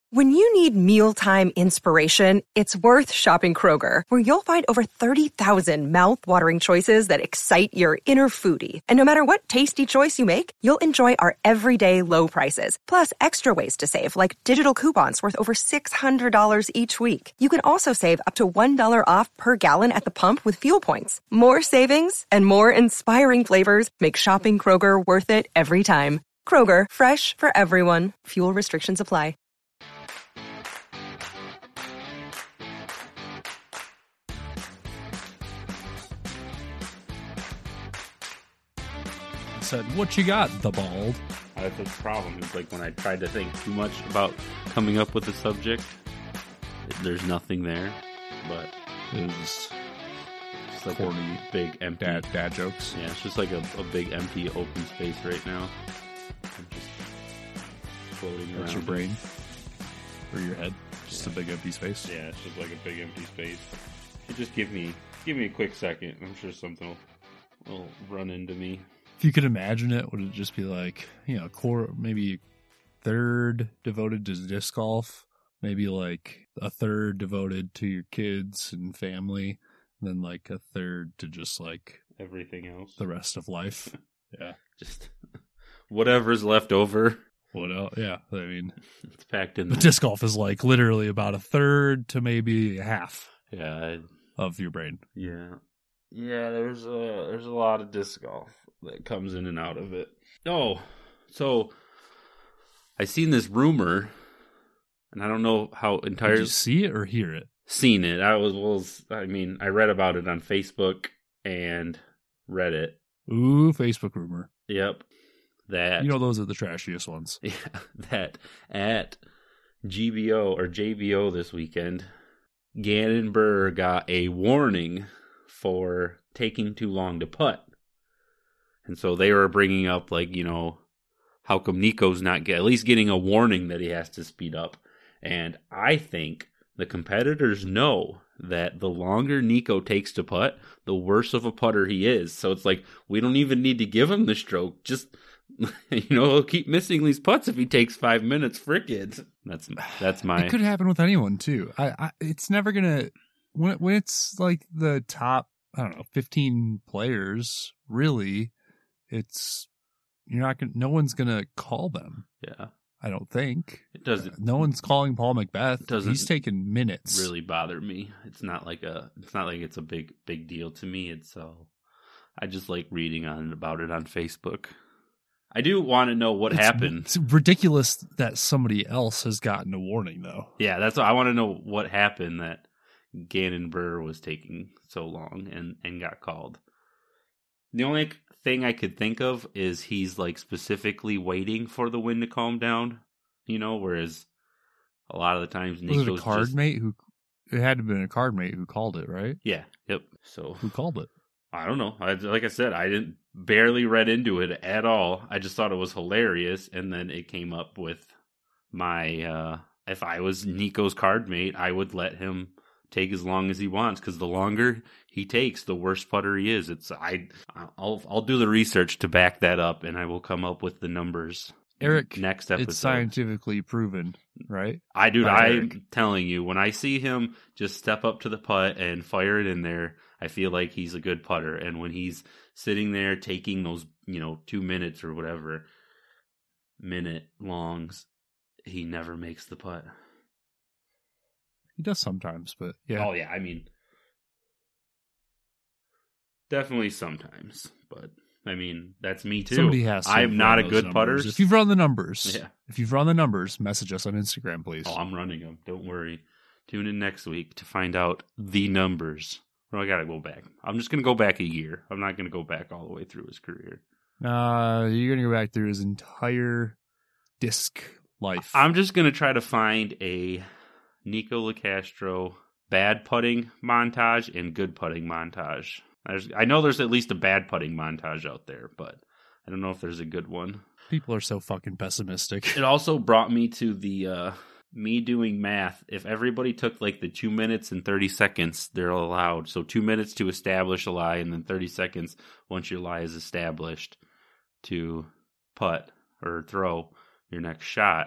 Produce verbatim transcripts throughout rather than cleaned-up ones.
When you need mealtime inspiration, it's worth shopping Kroger, where you'll find over thirty thousand mouth-watering choices that excite your inner foodie. And no matter what tasty choice you make, you'll enjoy our everyday low prices, plus extra ways to save, like digital coupons worth over six hundred dollars each week. You can also save up to one dollar off per gallon at the pump with fuel points. More savings and more inspiring flavors make shopping Kroger worth it every time. Kroger, fresh for everyone. Fuel restrictions apply. Said, what you got, the bald? That's the problem. It's like when I tried to think too much about coming up with a subject, there's nothing there. But it was just, just like corny, a big empty dad, dad jokes. Yeah, it's just like a, a big empty open space right now. I'm just floating around. That's your brain or your head? Just yeah. a big empty space. Yeah, it's just like a big empty space. You just give me give me a quick second. I'm sure something will, will run into me. If you could imagine it, would it just be like, you know, core, maybe third devoted to disc golf, maybe like a third devoted to your kids and family, and then like a third to just like everything else, the rest of life? Yeah, just whatever's left over. What else? Yeah, I mean, it's packed in. The there. Disc golf is like literally about a third to maybe half. Yeah, I, of your brain. Yeah, yeah. There's a there's a lot of disc golf that comes in and out of it. Oh, so I seen this rumor, and I don't know how entirely. Did you see it or hear it? Seen it. I was, was I mean, I read about it on Facebook and Reddit. Ooh, Facebook rumor. Yep. That, you know, those are the trashiest ones. Yeah. That at G B O or J B O this weekend, Gannon Buhr got a warning for taking too long to putt. And so they were bringing up, like, you know, how come Nico's not get, at least getting a warning that he has to speed up. And I think the competitors know that the longer Nico takes to putt, the worse of a putter he is. So it's like, we don't even need to give him the stroke. Just, you know, he'll keep missing these putts if he takes five minutes. Frick. That's that's my. It could happen with anyone too. I, I it's never gonna when when it's like the top, I don't know, fifteen players. Really, it's you're not gonna. No one's gonna call them. Yeah, I don't think it doesn't. Uh, no one's calling Paul McBeth. Doesn't He's taking minutes. Really bother me. It's not like a. It's not like it's a big big deal to me. It's so. Uh, I just like reading on about it on Facebook. I do want to know what it's, happened. It's ridiculous that somebody else has gotten a warning, though. Yeah, that's what I want to know. What happened that Gannon Buhr was taking so long and, and got called. The only thing I could think of is he's like specifically waiting for the wind to calm down. You know, whereas a lot of the times Nico's was it a card just, mate who it had to have been a card mate who called it, right? Yeah. Yep. So who called it? I don't know. I, like I said, I didn't barely read into it at all. I just thought it was hilarious, and then it came up with my. Uh, if I was Nico's card mate, I would let him take as long as he wants, because the longer he takes, the worse putter he is. It's I. I'll I'll do the research to back that up, and I will come up with the numbers. Eric, next episode. It's scientifically proven, right? I dude, By I'm Eric. telling you, when I see him just step up to the putt and fire it in there, I feel like he's a good putter. And when he's sitting there taking those, you know, two minutes or whatever minute longs, he never makes the putt. He does sometimes, but yeah. Oh yeah, I mean, definitely sometimes, but. I mean, that's me too. Somebody has to I'm not a good numbers. putter. If you've run the numbers, yeah. If you've run the numbers, message us on Instagram, please. Oh, I'm running them. Don't worry. Tune in next week to find out the numbers. Well, I gotta go back. I'm just gonna go back a year. I'm not gonna go back all the way through his career. Uh, you're gonna go back through his entire disc life. I'm just gonna try to find a Nico LaCastro bad putting montage and good putting montage. There's, I know there's at least a bad putting montage out there, but I don't know if there's a good one. People are so fucking pessimistic. It also brought me to the uh, me doing math. If everybody took like the two minutes and thirty seconds they're allowed, so two minutes to establish a lie, and then thirty seconds once your lie is established to putt or throw your next shot.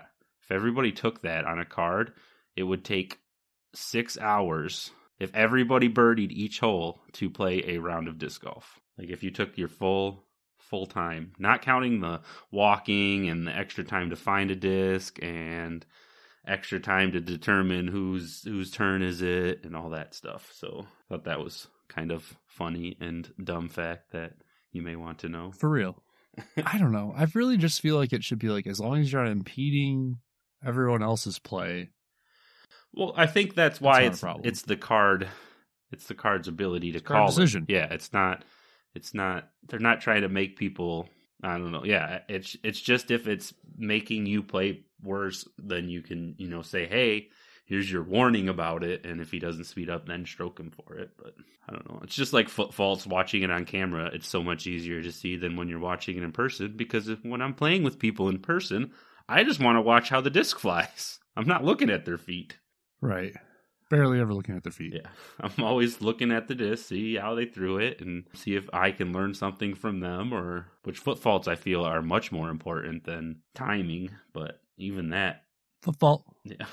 If everybody took that on a card, it would take six hours if everybody birdied each hole to play a round of disc golf. Like if you took your full full time, not counting the walking and the extra time to find a disc and extra time to determine whose whose turn is it and all that stuff. So I thought that was kind of funny and dumb fact that you may want to know. For real. I don't know. I really just feel like it should be like, as long as you're not impeding everyone else's play. Well, I think that's why that's it's it's the card, it's the card's ability to it's card call decision. it. Yeah, it's not, it's not. They're not trying to make people. I don't know. Yeah, it's it's just if it's making you play worse, then you can you know say, hey, here's your warning about it, and if he doesn't speed up, then stroke him for it. But I don't know. It's just like foot faults. Watching it on camera, it's so much easier to see than when you're watching it in person. Because if, when I'm playing with people in person, I just want to watch how the disc flies. I'm not looking at their feet. Right. Barely ever looking at their feet. Yeah. I'm always looking at the disc, see how they threw it, and see if I can learn something from them, or which foot faults I feel are much more important than timing. But even that. Foot fault. Yeah.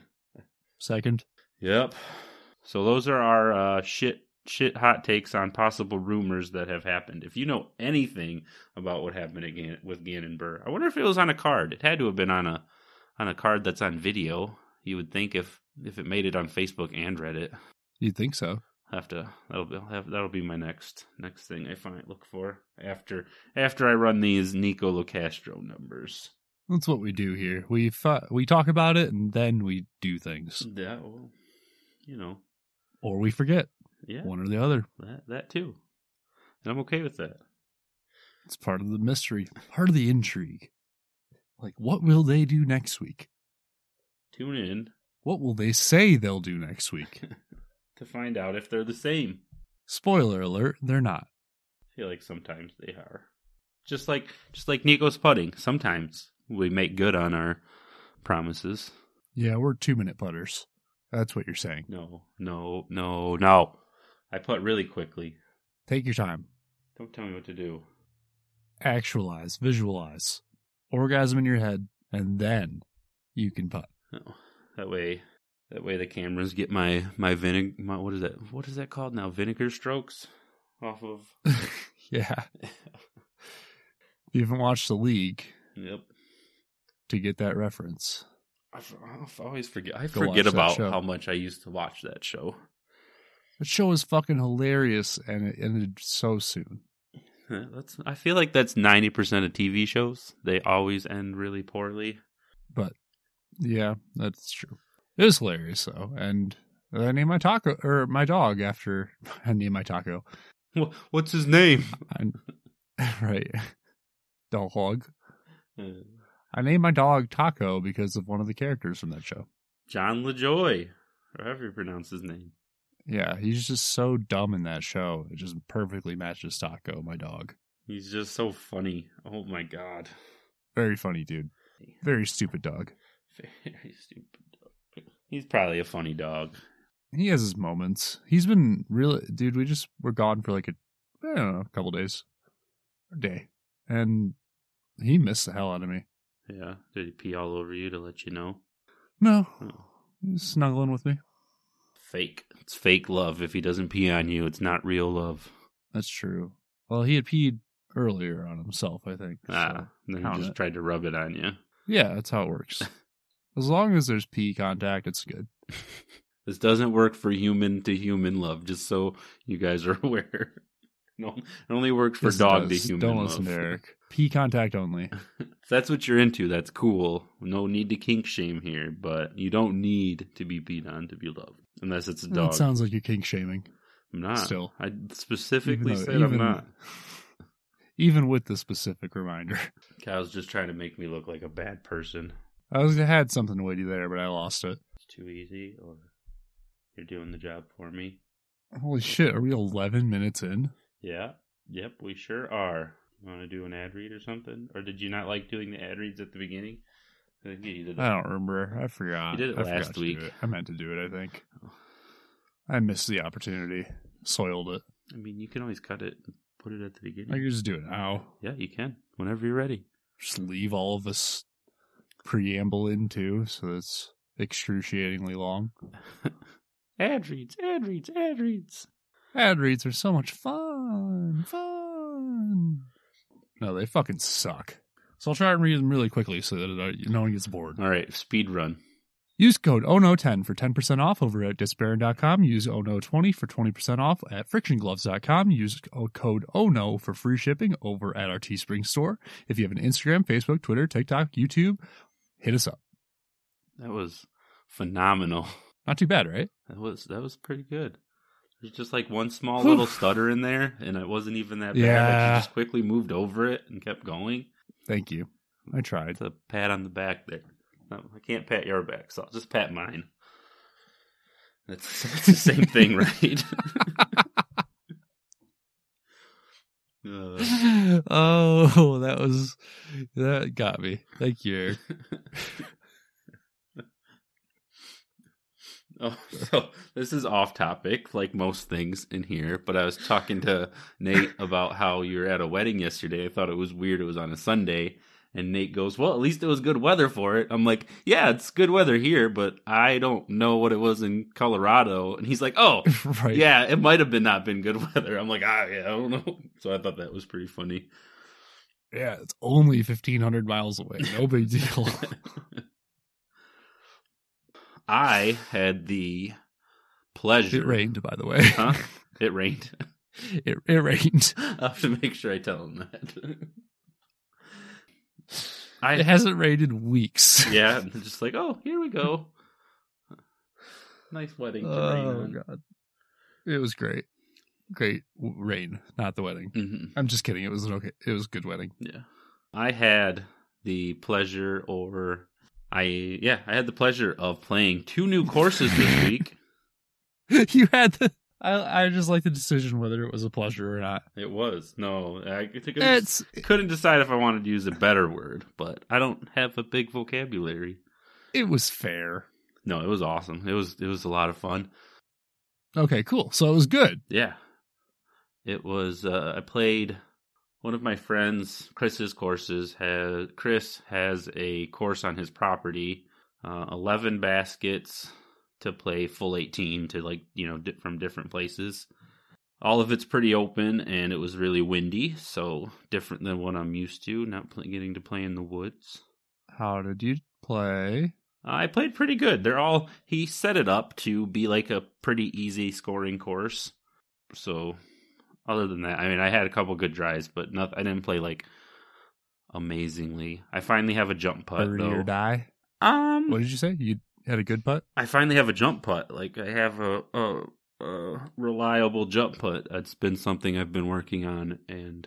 Second. Yep. So those are our uh, shit shit hot takes on possible rumors that have happened. If you know anything about what happened again with Gannon Buhr, I wonder if it was on a card. It had to have been on a on a card that's on video. You would think if if it made it on Facebook and Reddit. You'd think so. Have to that'll be have, that'll be my next next thing I find look for after after I run these Nico Locastro numbers. That's what we do here. We fu- we talk about it and then we do things. Yeah, well, you know, or we forget. Yeah, one or the other. That that too, and I'm okay with that. It's part of the mystery, part of the intrigue. Like, what will they do next week? Tune in. What will they say they'll do next week? To find out if they're the same. Spoiler alert, they're not. I feel like sometimes they are. Just like just like Nico's putting. Sometimes we make good on our promises. Yeah, we're two-minute putters. That's what you're saying. No, no, no, no. I putt really quickly. Take your time. Don't tell me what to do. Actualize, visualize. Orgasm in your head, and then you can putt. No. That way that way the cameras get my my vinegar my what is that what is that called now? Vinegar strokes off of Yeah. You haven't watched The League. Yep. To get that reference. I, I always forget. I Go forget about show. how much I used to watch that show. That show is fucking hilarious, and it ended so soon. That's. I feel like that's ninety percent of T V shows. They always end really poorly. But yeah, that's true. It was hilarious though, and I named my taco or my dog after I named my taco. What's his name? I, right, dog. I named my dog Taco because of one of the characters from that show. John LaJoy, or however you pronounce his name. Yeah, he's just so dumb in that show. It just perfectly matches Taco, my dog. He's just so funny. Oh my god. Very funny, dude. Very stupid dog. Very stupid dog. He's probably a funny dog. He has his moments. He's been really... Dude, we just were gone for like a, I don't know, a couple days. A day. And he missed the hell out of me. Yeah. Did he pee all over you to let you know? No. Oh. He's snuggling with me. Fake. It's fake love. If he doesn't pee on you, it's not real love. That's true. Well, he had peed earlier on himself, I think. Ah, so then he just it. tried to rub it on you. Yeah, that's how it works. As long as there's pee contact, it's good. This doesn't work for human to human love, just so you guys are aware. No, it only works for Yes, dog to does. human Don't love. listen to Eric. Pee contact only. If that's what you're into, that's cool. No need to kink shame here, but you don't need to be peed on to be loved. Unless it's a dog. That sounds like you're kink shaming. I'm not. Still. I specifically Even though- said even- I'm not. Even with the specific reminder. Kyle's just trying to make me look like a bad person. I was I had something witty there, but I lost it. It's too easy, or you're doing the job for me. Holy shit, are we eleven minutes in? Yeah. Yep, we sure are. You want to do an ad read or something? Or did you not like doing the ad reads at the beginning? I think you did it. I don't remember. I forgot. You did it I forgot last to do week. it. I meant to do it, I think. Oh. I missed the opportunity. Soiled it. I mean, you can always cut it and put it at the beginning. I can just do it now. Yeah, you can. Whenever you're ready. Just leave all of this preamble in too, so it's excruciatingly long. Ad reads, ad reads, ad reads. Ad reads are so much fun, fun. No, they fucking suck. So I'll try and read them really quickly so that uh, no one gets bored. All right, speed run. Use code O N O ten for ten percent off over at discbaron dot com. Use O N O twenty for twenty percent off at friction gloves dot com. Use code O N O for free shipping over at our Teespring store. If you have an Instagram, Facebook, Twitter, TikTok, YouTube, hit us up. That was phenomenal. Not too bad, right? That was that was pretty good. There's just like one small little stutter in there, and it wasn't even that bad. Yeah. I just quickly moved over it and kept going. Thank you. I tried. It's a pat on the back there. No, I can't pat your back, so I'll just pat mine. That's, that's the same thing, right? uh. Oh, that was that got me. Thank you, Eric. Oh, so this is off topic, like most things in here, but I was talking to Nate about how you were at a wedding yesterday. I thought it was weird it was on a Sunday, and Nate goes, well, at least it was good weather for it. I'm like, yeah, it's good weather here, but I don't know what it was in Colorado. And he's like, oh, right. Yeah, it might have been not been good weather. I'm like, ah, yeah, I don't know. So I thought that was pretty funny. Yeah, it's only fifteen hundred miles away. No big deal. I had the pleasure. It rained, by the way. Huh? It rained. It it rained. I have to make sure I tell him that. I, it hasn't rained in weeks. Yeah, just like, oh, here we go. Nice wedding to oh, rain on. God. It was great. Great rain, not the wedding. Mm-hmm. I'm just kidding. It was an okay. It was a good wedding. Yeah. I had the pleasure or... I yeah, I had the pleasure of playing two new courses this week. You had the I I just like the decision whether it was a pleasure or not. It was. No, I couldn't, it's, couldn't decide if I wanted to use a better word, but I don't have a big vocabulary. It was fair. No, it was awesome. It was it was a lot of fun. Okay, cool. So it was good. Yeah. It was uh, I played one of my friends, Chris's courses, has Chris has a course on his property, uh, eleven baskets to play full eighteen to like, you know, di- from different places. All of it's pretty open and it was really windy, so different than what I'm used to, not play, getting to play in the woods. How did you play? I played pretty good. They're all, he set it up to be like a pretty easy scoring course. So other than that, I mean, I had a couple good drives, but not, I didn't play like amazingly. I finally have a jump putt, Birdie though. or die? Um, What did you say? You had a good putt? I finally have a jump putt. Like I have a, a, a reliable jump putt. It's been something I've been working on, and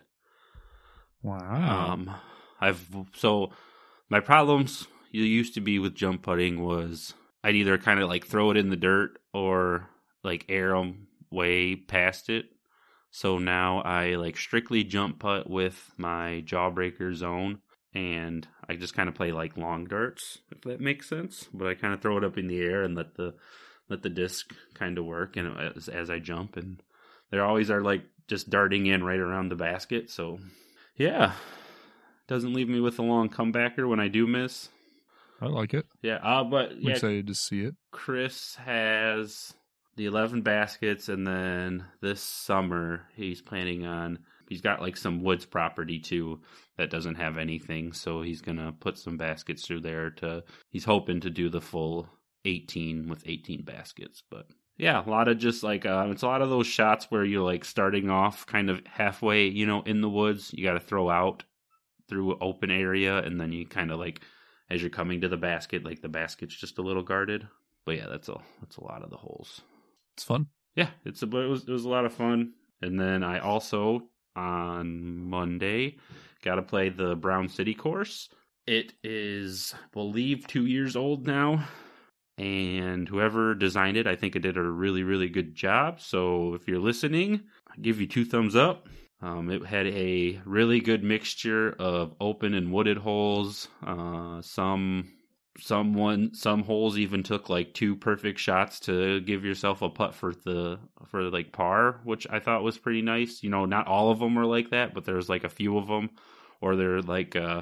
Wow. um, I've so my problems used to be with jump putting was I'd either kind of like throw it in the dirt or like air 'em way past it. So now I like strictly jump putt with my Jawbreaker zone, and I just kind of play like long darts, if that makes sense. But I kind of throw it up in the air and let the let the disc kind of work, and as, as I jump, and they always are like just darting in right around the basket. So yeah, doesn't leave me with a long comebacker when I do miss. I like it. Yeah, uh, but I'm yeah, excited to see it. Chris has the eleven baskets, and then this summer he's planning on, he's got like some woods property too that doesn't have anything, so he's gonna put some baskets through there to, he's hoping to do the full eighteen with eighteen baskets. But yeah, a lot of just like, uh, it's a lot of those shots where you're like starting off kind of halfway, you know, in the woods, you got to throw out through an open area, and then you kind of like, as you're coming to the basket, like the basket's just a little guarded. But yeah, that's a, that's a lot of the holes. It's fun. Yeah, it's a, but it was it was a lot of fun. And then I also on Monday got to play the Brown City course. It is, I believe, two years old now, and whoever designed it, I think it did a really really good job. So if you're listening, I give you two thumbs up. Um, it had a really good mixture of open and wooded holes. Uh, some. Someone, some holes even took like two perfect shots to give yourself a putt for the for like par, which I thought was pretty nice. You know, not all of them were like that, but there's like a few of them, or they're like uh,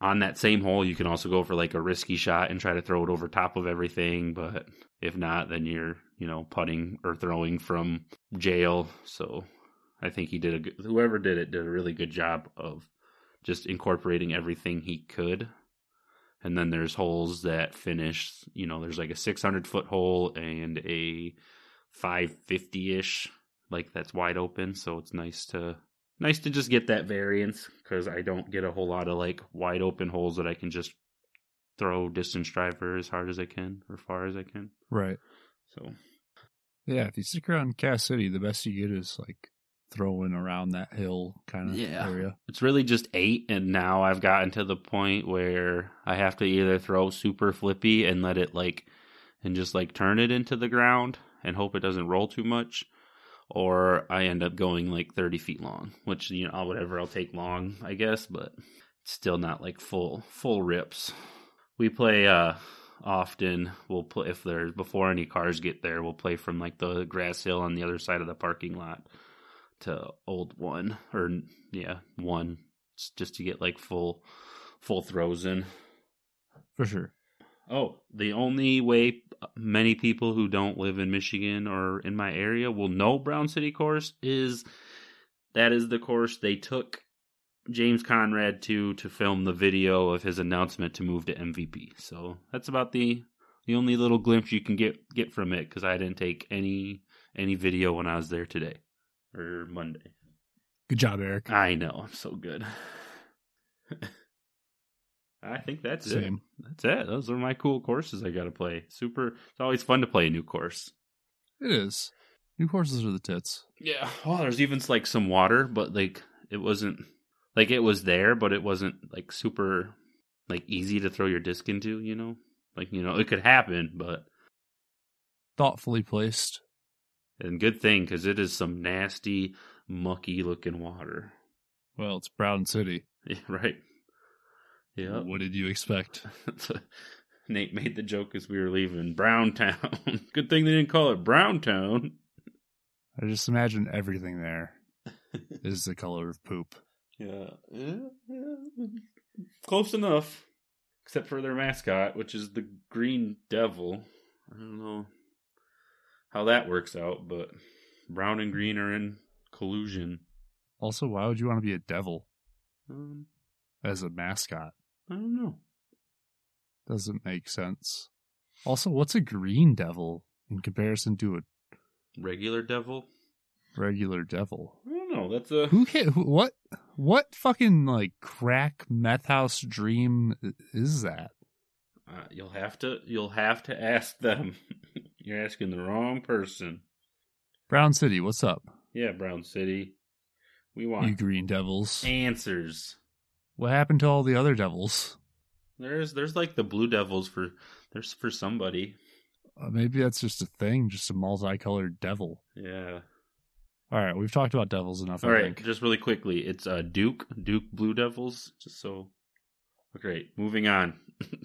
on that same hole, you can also go for like a risky shot and try to throw it over top of everything. But if not, then you're, you know, putting or throwing from jail. So I think he did a good, whoever did it did a really good job of just incorporating everything he could. And then there's holes that finish, you know, there's like a six hundred foot hole and a five fifty-ish, like that's wide open. So it's nice to nice to just get that variance, because I don't get a whole lot of like wide open holes that I can just throw distance driver as hard as I can or far as I can. Right. So yeah, if you stick around Cass City, the best you get is like throwing around that hill kind of yeah. area. It's really just eight, and now I've gotten to the point where I have to either throw super flippy and let it like and just like turn it into the ground and hope it doesn't roll too much, or I end up going like thirty feet long, which, you know, whatever, I'll take long, I guess, but it's still not like full full rips. We play uh often. We'll play if there's before any cars get there. We'll play from like the grass hill on the other side of the parking lot to Old One, or yeah, one, just to get like full full throws in. For sure. Oh, the only way many people who don't live in Michigan or in my area will know Brown City Course is that is the course they took James Conrad to to film the video of his announcement to move to M V P. So that's about the the only little glimpse you can get get from it, because I didn't take any any video when I was there today or Monday. Good job, Eric. I know, I'm so good. I think that's Same. it. That's it. Those are my cool courses I got to play. Super. It's always fun to play a new course. It is. New courses are the tits. Yeah. Well, there's even like some water, but like it wasn't like it was there, but it wasn't like super like easy to throw your disc into. You know, like you know it could happen, but Thoughtfully placed. and good thing, because it is some nasty, mucky looking water. Well, it's Brown City. Yeah. Right. Yeah. What did you expect? Nate made the joke as we were leaving. Browntown. Good thing they didn't call it Browntown. I just imagine everything there is the color of poop. Yeah. yeah, yeah. Close enough. Except for their mascot, which is the Green Devil. I don't know how that works out, but brown and green are in collusion. Also, why would you want to be a devil Um, as a mascot? I don't know. Doesn't make sense. Also, what's a green devil in comparison to a Regular devil? regular devil? I don't know. That's a... Who can, who, what what fucking like crack meth house dream is that? Uh, you'll have to. You'll have to ask them. You're asking the wrong person. Brown City, what's up? Yeah, Brown City. We want You green devils. answers. What happened to all the other devils? There's there's like the blue devils for there's for somebody. Uh, maybe that's just a thing, just a multicolored devil. Yeah. All right, we've talked about devils enough. All I right, think. just really quickly, it's uh, Duke Duke Blue Devils. Just so. Great. Moving on.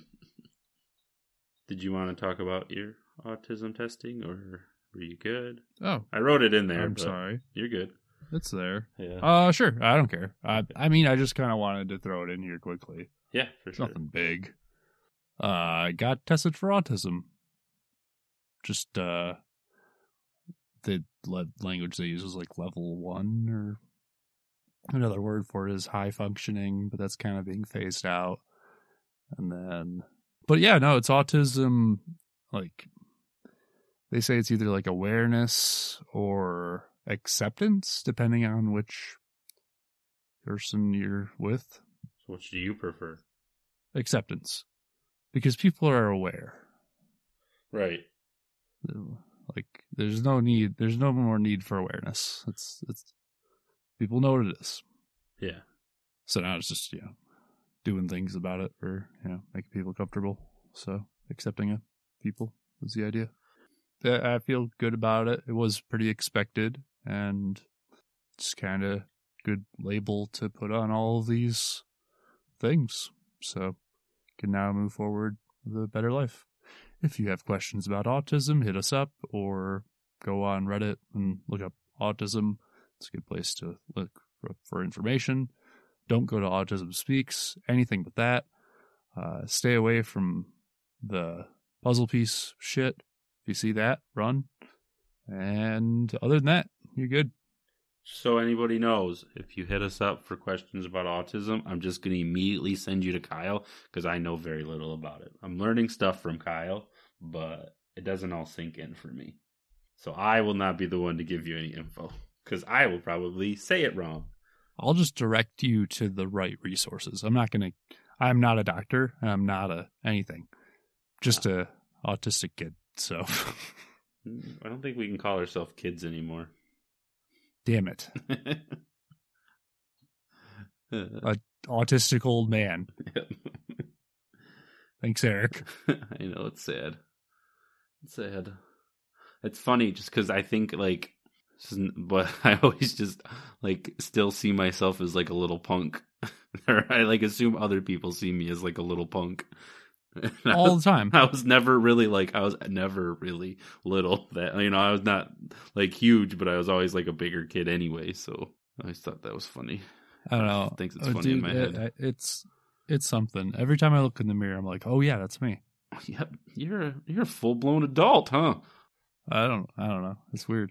Did you want to talk about your autism testing, or were you good? Oh, I wrote it in there. I'm but sorry. You're good. It's there. Yeah. Uh, sure. I don't care. I, I mean, I just kind of wanted to throw it in here quickly. Yeah, for It's sure. nothing big. Uh, I got tested for autism. Just, uh, the le- language they use is like level one, or another word for it is high functioning, but that's kind of being phased out. And then, but yeah, no, it's autism. Like, they say it's either like awareness or acceptance, depending on which person you're with. So which do you prefer? Acceptance. Because people are aware. Right. Like, there's no need, there's no more need for awareness. It's, it's, people know what it is. Yeah. So now it's just, you know, doing things about it, or, you know, making people comfortable. So accepting it, people was the idea. I I feel good about it. It was pretty expected, and it's kind of good label to put on all of these things. So can now move forward with a better life. If you have questions about autism, hit us up or go on Reddit and look up autism. It's a good place to look for, for information. don't go to Autism Speaks, anything but that. Uh, stay away from the puzzle piece shit. If you see that, run. And other than that, you're good. So anybody knows, if you hit us up for questions about autism, I'm just going to immediately send you to Kyle because I know very little about it. I'm learning stuff from Kyle, but it doesn't all sink in for me. So I will not be the one to give you any info because I will probably say it wrong. I'll just direct you to the right resources. I'm not going to, I'm not a doctor. I'm not a anything. Just a autistic kid. So I don't think we can call ourselves kids anymore. Damn it. A autistic old man. Yep. Thanks, Eric. I know, it's sad. It's sad. It's funny just because I think, like, but I always just, like, still see myself as, like, a little punk. Or I, like, assume other people see me as, like, a little punk. All the time. I was never really like I was never really little. That you know, I was not like huge, but I was always like a bigger kid anyway. So I always thought that was funny. I don't know. I think it's oh, funny dude, in my head. It, it's it's something. Every time I look in the mirror, I'm like, oh yeah, that's me. Yep, you're a, you're a full blown adult, huh? I don't I don't know. It's weird.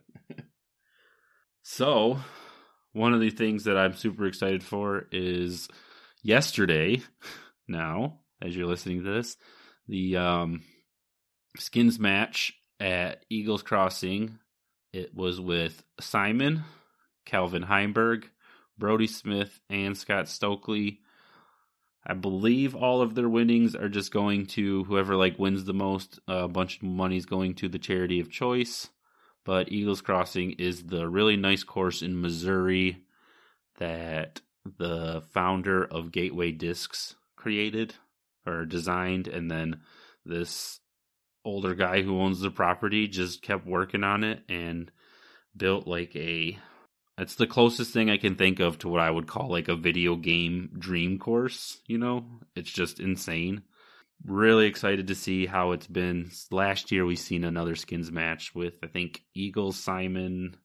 So one of the things that I'm super excited for is yesterday. Now. As you're listening to this, the um, skins match at Eagles Crossing, it was with Simon, Calvin Heimberg, Brody Smith, and Scott Stokely. I believe all of their winnings are just going to whoever like wins the most. A bunch of money is going to the charity of choice. But Eagles Crossing is the really nice course in Missouri that the founder of Gateway Discs created. Or designed, and then this older guy who owns the property just kept working on it and built like a, it's the closest thing I can think of to what I would call like a video game dream course, you know? It's just insane. Really excited to see how it's been. Last year we seen another skins match with, I think, Eagles, Simon,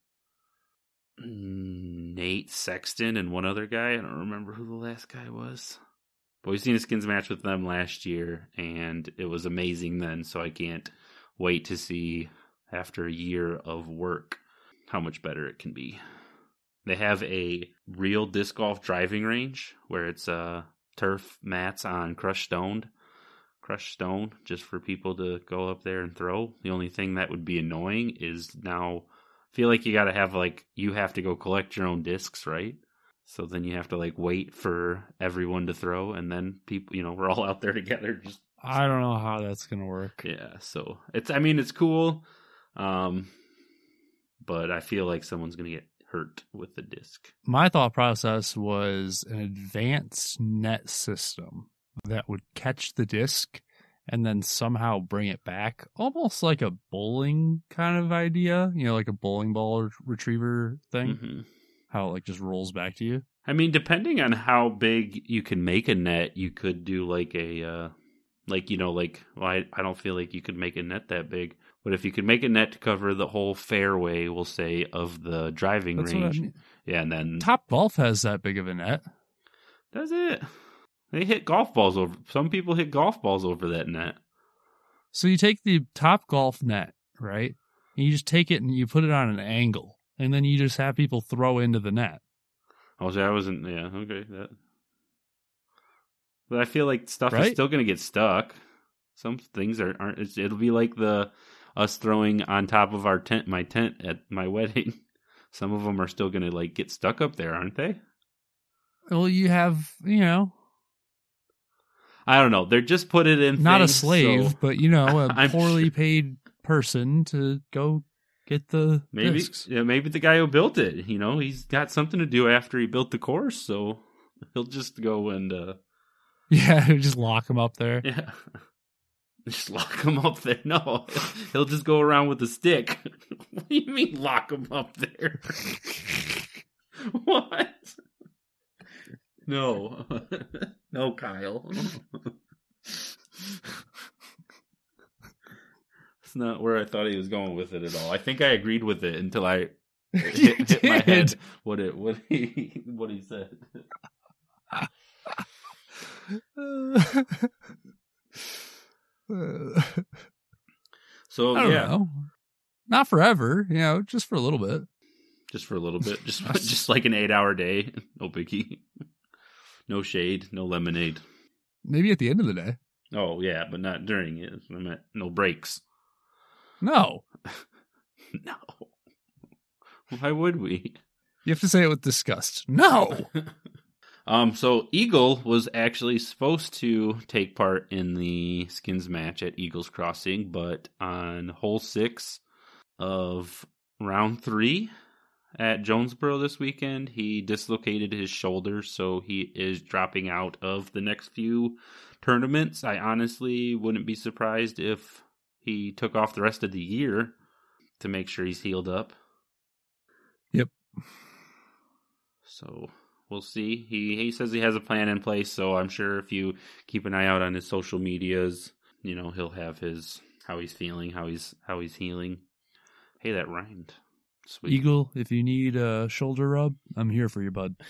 Nate Sexton, and one other guy. I don't remember who the last guy was. But we've seen a skins match with them last year, and it was amazing then, so I can't wait to see, after a year of work, how much better it can be. They have a real disc golf driving range, where it's uh, turf mats on crushed stone, crushed stone, just for people to go up there and throw. The only thing that would be annoying is now, I feel like you gotta have, like, you have to go collect your own discs, right? So then you have to like wait for everyone to throw, and then people, you know, we're all out there together. Just I don't know how that's gonna work. Yeah, so it's, I mean, it's cool, um, but I feel like someone's gonna get hurt with the disc. My thought process was an advanced net system that would catch the disc and then somehow bring it back, almost like a bowling kind of idea. You know, like a bowling ball retriever thing. Mm-hmm. How it like just rolls back to you. I mean, depending on how big you can make a net, you could do like a, uh, like, you know, like, well, I, I don't feel like you could make a net that big. But if you could make a net to cover the whole fairway, we'll say, of the driving That's range. What I mean. Yeah, and then... Top Golf has that big of a net. Does it? They hit golf balls over... Some people hit golf balls over that net. So you take the Top Golf net, right? And you just take it and you put it on an angle. And then you just have people throw into the net. Oh, so I wasn't... Yeah, okay. That. But I feel like stuff right? is still going to get stuck. Some things are, aren't... It's, it'll be like the us throwing on top of our tent, my tent at my wedding. Some of them are still going to like get stuck up there, aren't they? Well, you have, you know... I don't know. They're just put it in Not things, a slave, so but, you know, a I'm poorly sure. paid person to go... Get the maybe discs. Yeah, maybe the guy who built it, you know, he's got something to do after he built the course, so he'll just go and uh yeah, just lock him up there. yeah, just lock him up there. No, he'll just go around with a stick. What do you mean lock him up there? What? No, no, Kyle. It's not where I thought he was going with it at all. I think I agreed with it until I hit, hit my head what it what he what he said. So I don't yeah, know. Not forever, you know, just for a little bit. just for a little bit, just just like an eight-hour day. No biggie. No shade, no lemonade. Maybe at the end of the day. Oh yeah, but not during it. I meant no breaks. No. No. Why would we? You have to say it with disgust. No. um. So Eagle was actually supposed to take part in the skins match at Eagles Crossing, but on hole six of round three at Jonesboro this weekend, he dislocated his shoulder, so he is dropping out of the next few tournaments. I honestly wouldn't be surprised if he took off the rest of the year to make sure he's healed up. Yep. So we'll see. He he says he has a plan in place, so I'm sure if you keep an eye out on his social medias, you know, he'll have his how he's feeling, how he's how he's healing. Hey, that rhymed. Sweet. Eagle, if you need a shoulder rub, I'm here for you, bud.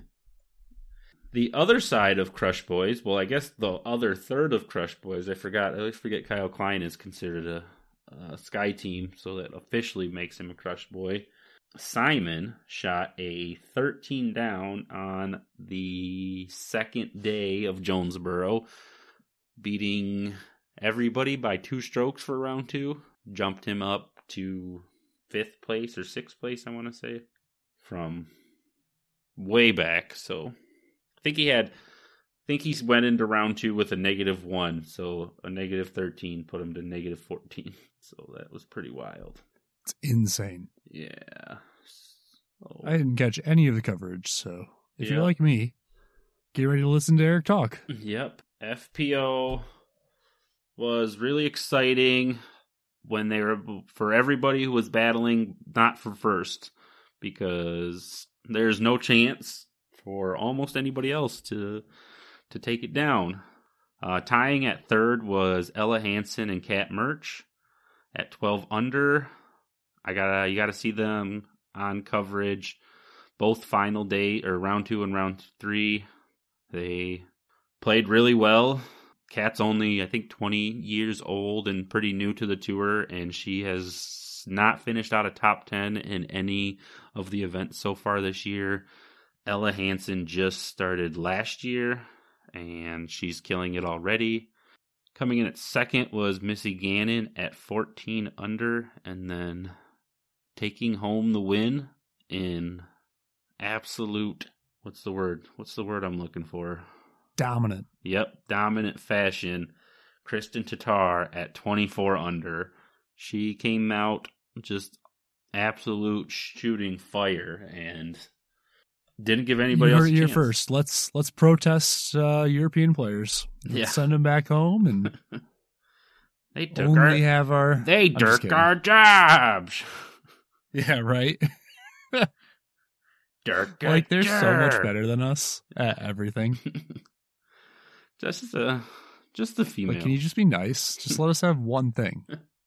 The other side of Crush Boys, well, I guess the other third of Crush Boys, I forgot. I always forget Kyle Klein is considered a, a Sky Team, so that officially makes him a Crush Boy. Simon shot a thirteen down on the second day of Jonesboro, beating everybody by two strokes for round two. Jumped him up to fifth place or sixth place, I want to say, from way back. So I think he had, I think he went into round two with a negative one. So a negative thirteen put him to negative fourteen. So that was pretty wild. It's insane. Yeah. So, I didn't catch any of the coverage, so if Yeah. you're like me, get ready to listen to Eric talk. Yep. F P O was really exciting when they were, for everybody who was battling not for first, because there's no chance for almost anybody else to to take it down. Uh, tying at third was Ella Hansen and Kat Murch at twelve under. I gotta you gotta see them on coverage. Both final day or round two and round three, they played really well. Kat's only, I think, twenty years old and pretty new to the tour, and she has not finished out of top ten in any of the events so far this year. Ella Hansen just started last year, and she's killing it already. Coming in at second was Missy Gannon at fourteen under, and then taking home the win in absolute, what's the word? What's the word I'm looking for? Dominant. Yep, dominant fashion. Kristen Tatar at twenty-four under. She came out just absolute shooting fire and didn't give anybody you else heard a it here chance. first. Let's let's protest uh, European players. Let's Yeah. send them back home and They took only our, have our. they I'm just took kidding. our jobs. Yeah, right. Dirk, Like they're so much dirk. better than us at everything. Just a, just the female. Like, can you just be nice? Just let us have one thing.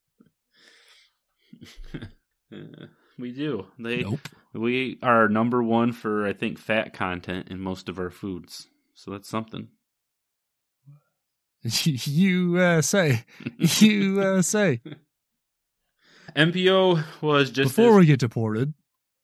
Uh, we do. They Nope. we are number one for, I think, fat content in most of our foods. So that's something. U S A. U S A. M P O was just Before as, we get deported.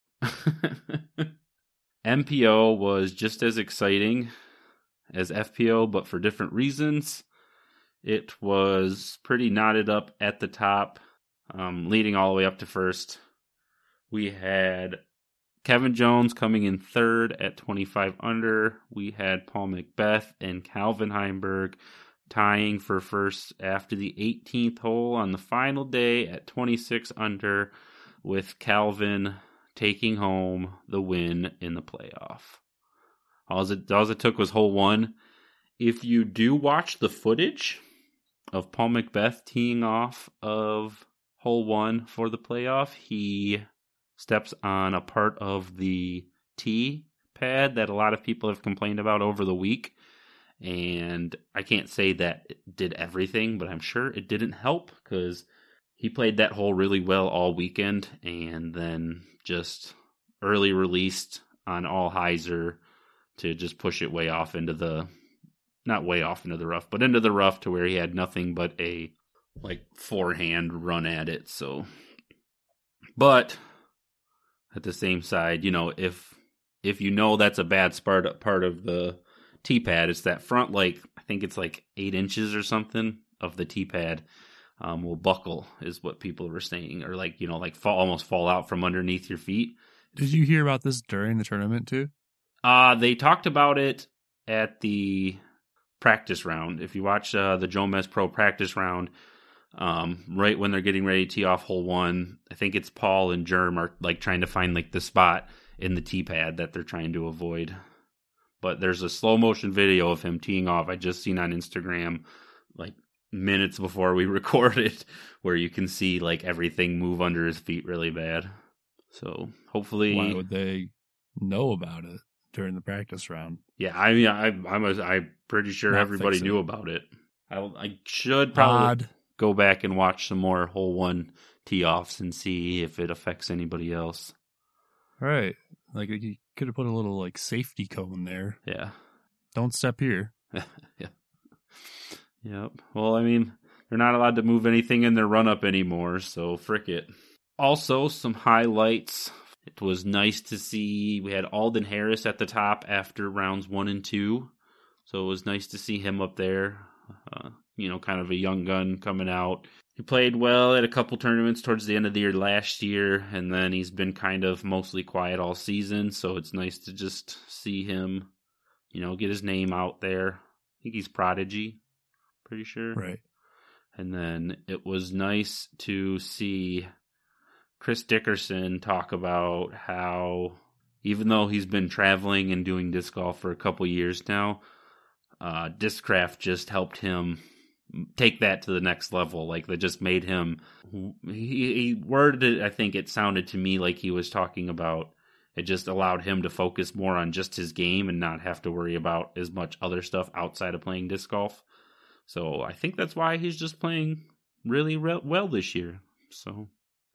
M P O was just as exciting as F P O, but for different reasons. It was pretty knotted up at the top, um, leading all the way up to first. We had Kevin Jones coming in third at twenty-five under. We had Paul Macbeth and Calvin Heimberg tying for first after the eighteenth hole on the final day at twenty-six under, with Calvin taking home the win in the playoff. All it, all it took was hole one. If you do watch the footage of Paul Macbeth teeing off of hole one for the playoff, he steps on a part of the tee pad that a lot of people have complained about over the week. And I can't say that it did everything, but I'm sure it didn't help because he played that hole really well all weekend and then just early released on all hyzer to just push it way off into the not way off into the rough, but into the rough to where he had nothing but a like forehand run at it. So, but at the same side, you know, if if you know that's a bad part part of the tee pad, it's that front, like I think it's like eight inches or something of the tee pad um, will buckle, is what people were saying, or like you know, like fall, almost fall out from underneath your feet. Did you hear about this during the tournament too? Uh, they talked about it at the practice round. If you watch uh, the Jomez Pro practice round, um, right when they're getting ready to tee off hole one, I think it's Paul and Germ are like trying to find like the spot in the tee pad that they're trying to avoid. But there's a slow motion video of him teeing off I just seen on Instagram like minutes before we recorded, where you can see like everything move under his feet really bad. So hopefully, why would they know about it during the practice round? Yeah, I mean, I, I'm a, I'm pretty sure Not everybody knew it. about it. I, I should probably Odd. go back and watch some more hole one tee offs and see if it affects anybody else. Right, like you could have put a little like safety cone there. Yeah, don't step here. yeah, yep. Well, I mean, they're not allowed to move anything in their run up anymore, so frick it. Also, some highlights. It was nice to see we had Alden Harris at the top after rounds one and two. So it was nice to see him up there. Uh, you know, kind of a young gun coming out. He played well at a couple tournaments towards the end of the year last year, and then he's been kind of mostly quiet all season. So it's nice to just see him, you know, get his name out there. I think he's Prodigy, pretty sure. Right. And then it was nice to see Chris Dickerson talk about how, even though he's been traveling and doing disc golf for a couple years now, uh, Discraft just helped him take that to the next level. Like, that just made him, he, he worded it, I think it sounded to me like he was talking about, it just allowed him to focus more on just his game and not have to worry about as much other stuff outside of playing disc golf. So I think that's why he's just playing really re- well this year. So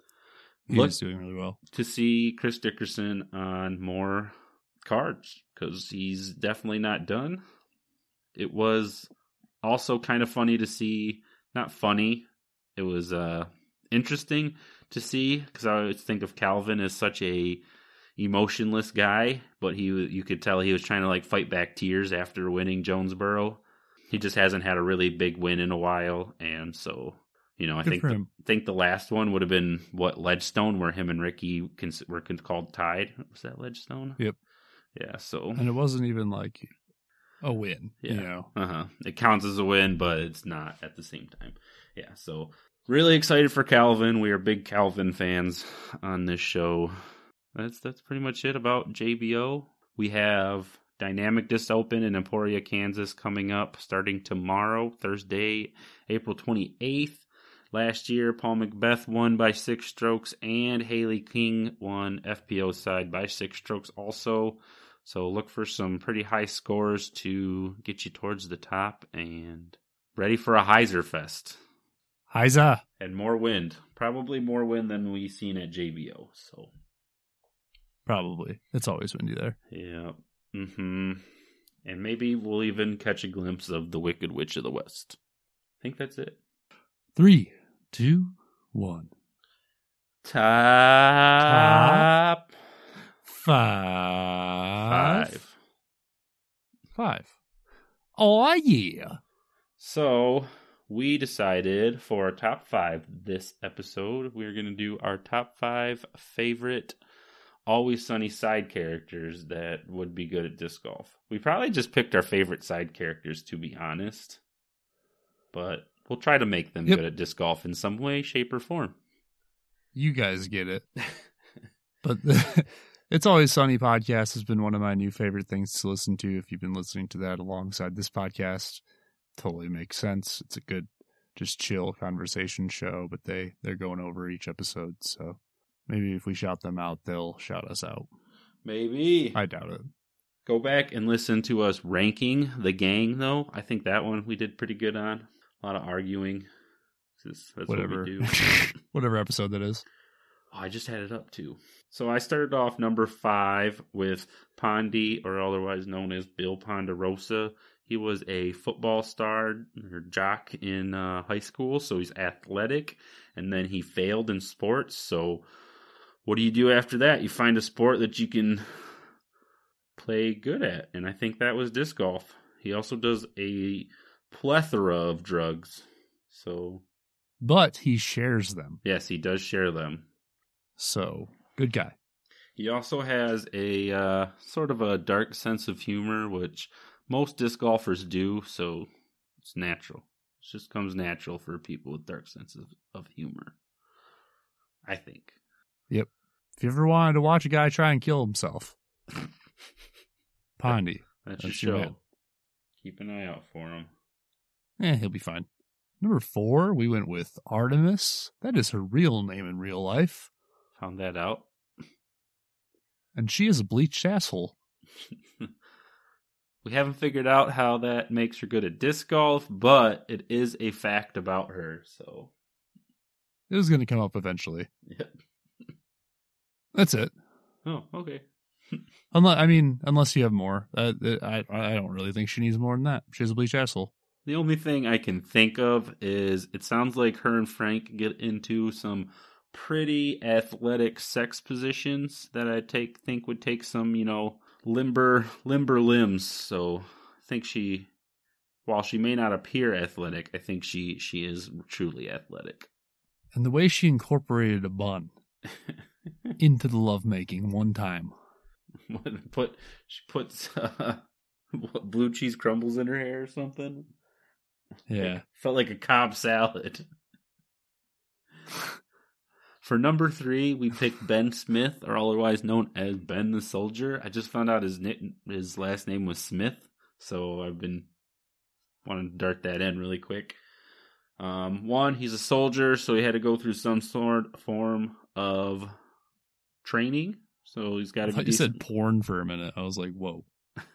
he's doing really well. To see Chris Dickerson on more cards, because he's definitely not done. It was also kind of funny to see, not funny, it was uh, interesting to see, because I always think of Calvin as such a emotionless guy, but he you could tell he was trying to like fight back tears after winning Jonesboro. He just hasn't had a really big win in a while, and so, you know, I Good think the, think the last one would have been, what, Ledgestone, where him and Ricky cons- were called tied. Was that Ledgestone? Yep. Yeah, so. And it wasn't even like a win, yeah. you know. Uh-huh. It counts as a win, but it's not at the same time. Yeah, so really excited for Calvin. We are big Calvin fans on this show. That's that's pretty much it about J B O. We have Dynamic Disc Open in Emporia, Kansas coming up starting tomorrow, Thursday, April twenty-eighth. Last year, Paul Macbeth won by six strokes, and Haley King won F P O side by six strokes also. So look for some pretty high scores to get you towards the top, and ready for a Heiser Fest. Heiser. And more wind. Probably more wind than we've seen at J B O. So probably. It's always windy there. Yeah. Mm-hmm. And maybe we'll even catch a glimpse of the Wicked Witch of the West. I think that's it. Three, two, one. Top, Top five. five. Five. Oh, yeah. So we decided for our top five this episode, we're going to do our top five favorite Always Sunny side characters that would be good at disc golf. We probably just picked our favorite side characters, to be honest. But we'll try to make them yep. good at disc golf in some way, shape, or form. You guys get it. But the It's Always Sunny podcast has been one of my new favorite things to listen to. If you've been listening to that alongside this podcast, totally makes sense. It's a good, just chill conversation show, but they, they're going over each episode, so maybe if we shout them out, they'll shout us out. Maybe. I doubt it. Go back and listen to us ranking the gang, though. I think that one we did pretty good on. A lot of arguing. That's Whatever. what we do. Whatever episode that is. Oh, I just had it up, too. So I started off number five with Pondy, or otherwise known as Bill Ponderosa. he was a football star or jock in uh, high school, so he's athletic, and then he failed in sports. So what do you do after that? You find a sport that you can play good at, and I think that was disc golf. He also does a plethora of drugs. So, but he shares them. Yes, he does share them. So, good guy. He also has a uh, sort of a dark sense of humor, which most disc golfers do, so it's natural. It just comes natural for people with dark senses of humor, I think. Yep. If you ever wanted to watch a guy try and kill himself, Pondy. That's, That's your your show. man. Keep an eye out for him. Eh, he'll be fine. Number four, we went with Artemis. That is her real name in real life. Found that out. And she is a bleached asshole. We haven't figured out how that makes her good at disc golf, but it is a fact about her, so. It was going to come up eventually. Yep. That's it. Oh, okay. Unless, I mean, unless you have more. Uh, I, I don't really think she needs more than that. She's a bleached asshole. The only thing I can think of is it sounds like her and Frank get into some pretty athletic sex positions that I take think would take some, you know, limber limber limbs. So I think she, while she may not appear athletic, I think she she is truly athletic. And the way she incorporated a bun into the lovemaking one time. Put she puts uh, what, blue cheese crumbles in her hair or something. Yeah, It felt like a Cobb salad. For number three, we picked Ben Smith, or otherwise known as Ben the Soldier. I just found out his his last name was Smith, so I've been wanting to dart that in really quick. Um, one, he's a soldier, so he had to go through some sort form of training. So he's got I to thought be you decent. said porn for a minute. I was like, whoa.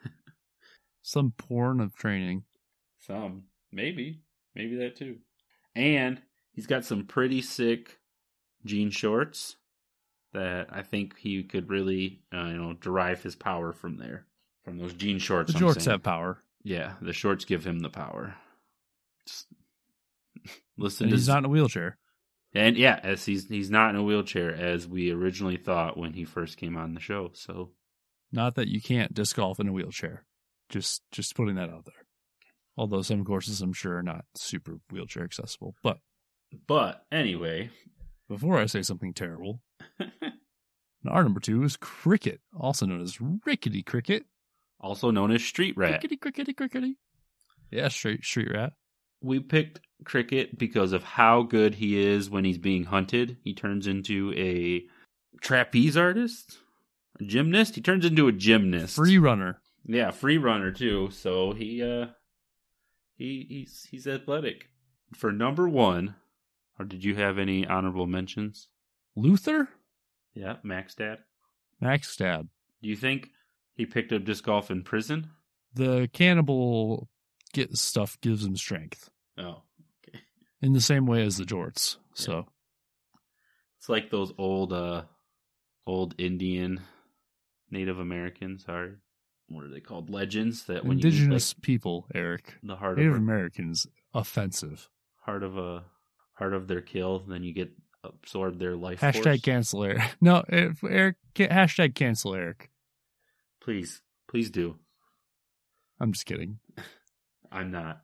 Some porn of training. Some. Maybe. Maybe that too. And he's got some pretty sick jean shorts that I think he could really, uh, you know, derive his power from there. From those jean shorts. The I'm shorts saying. have power. Yeah, the shorts give him the power. Just listen And to he's not in a wheelchair. And yeah, as he's he's not in a wheelchair as we originally thought when he first came on the show. So Not that you can't disc golf in a wheelchair. Just just putting that out there. Although some courses, I'm sure, are not super wheelchair accessible. But But anyway, before I say something terrible, our number two is Cricket, also known as Rickety Cricket. also known as Street Rat. Crickety, crickety, crickety. Yeah, straight street rat. We picked Cricket because of how good he is when he's being hunted. He turns into a trapeze artist, a gymnast. He turns into a gymnast. Free runner. Yeah, free runner too. So he uh he he's he's athletic. For number one, or did you have any honorable mentions? Luther? Yeah, Max Dad. Max Stad. Do you think he picked up disc golf in prison? The cannibal get stuff gives him strength. Oh, okay. In the same way as the jorts. So It's like those old uh old Indian Native Americans, sorry. What are they called? Legends that when indigenous you eat, people, Eric. like, the heart Native of a, Americans, offensive. heart of a heart of their kill, then you get absorbed their life Hashtag force. cancel Eric. No, if Eric. ca- Hashtag cancel Eric. Please, please do. I'm just kidding. I'm not.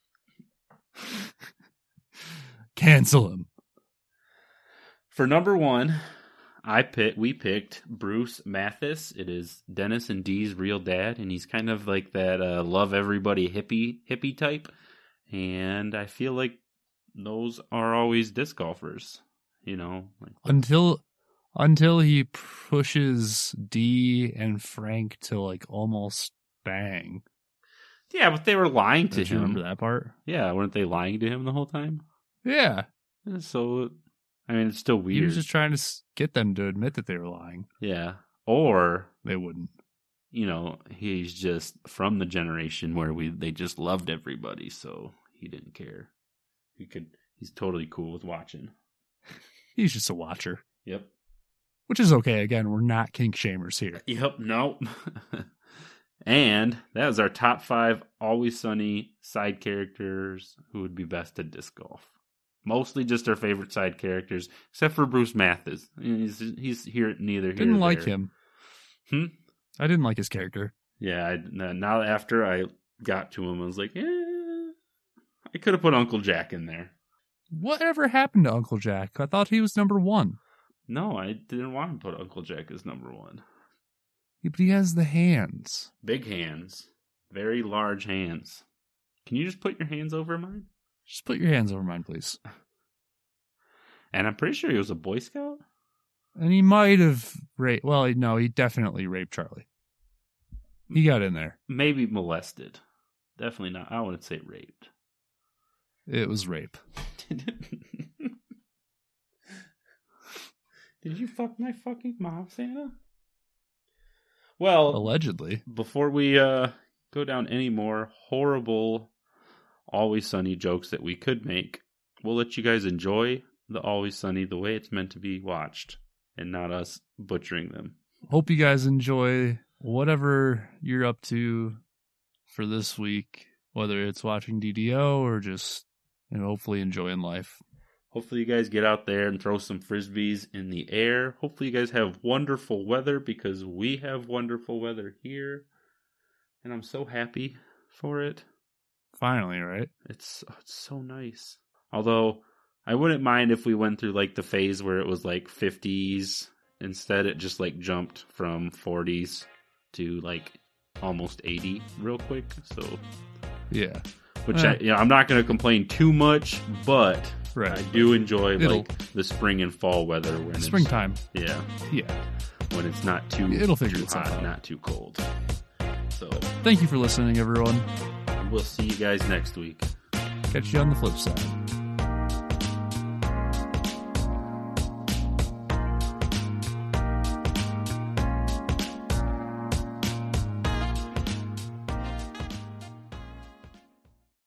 Cancel him. For number one, I pick. We picked Bruce Mathis. It is Dennis and Dee's real dad, and he's kind of like that uh, love everybody hippie hippie type. And I feel like those are always disc golfers. You know, like Until until he pushes Dee and Frank to like almost bang. yeah, but they were lying to Don't you him. remember that part? Yeah, weren't they lying to him the whole time? Yeah. So, I mean, it's still He weird. was just trying to s- get them to admit that they were lying. Yeah. Or, They wouldn't. you know, he's just from the generation where we they just loved everybody, so he didn't care. He could he's totally cool with watching. He's just a watcher. Yep. Which is okay. Again, we're not kink shamers here. Yep, nope. And that was our top five Always Sunny side characters who would be best at disc golf. Mostly just our favorite side characters, except for Bruce Mathis. He's, he's here neither here Didn't nor like there. him. Hmm? I didn't like his character. Yeah, I, now after I got to him, I was like, eh, I could have put Uncle Jack in there. Whatever happened to Uncle Jack? I thought he was number one. No, I didn't want to put Uncle Jack as number one. Yeah, but he has the hands. Big hands. Very large hands. Can you just put your hands over mine? Just put your hands over mine, please. And I'm pretty sure he was a Boy Scout. And he might have raped. Well, no, he definitely raped Charlie. He got in there. Maybe molested. Definitely not. I wouldn't say raped. It was rape. Did you fuck my fucking mom, Santa? Well, Allegedly. Before we uh, go down any more horrible Always Sunny jokes that we could make, we'll let you guys enjoy the Always Sunny the way it's meant to be watched and not us butchering them. Hope you guys enjoy whatever you're up to for this week, whether it's watching D D O or just, you know, hopefully enjoying life. Hopefully you guys get out there and throw some Frisbees in the air. Hopefully you guys have wonderful weather because we have wonderful weather here. And I'm so happy for it. Finally, right? It's, it's so nice. Although, I wouldn't mind if we went through like the phase where it was like fifties. Instead, it just like jumped from forties to like almost eighty real quick. So, yeah. Which, Eh. I, you know, I'm not going to complain too much, but Right. I do enjoy It'll- like the spring and fall weather when it's Springtime. Yeah, Yeah. when it's not too It'll figure too itself hot, out. not too cold. So Thank you for listening, everyone. we'll see you guys next week. Catch you on the flip side.